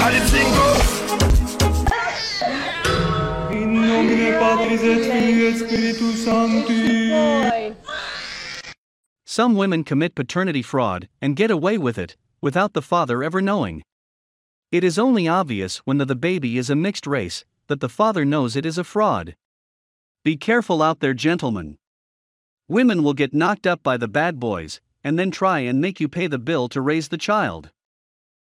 Everybody sing In nomine Patris et Filii et Spiritus Sancti. Some women commit paternity fraud and get away with it, without the father ever knowing. It is only obvious when the baby is a mixed race that the father knows it is a fraud. Be careful out there, gentlemen. Women will get knocked up by the bad boys, and then try and make you pay the bill to raise the child.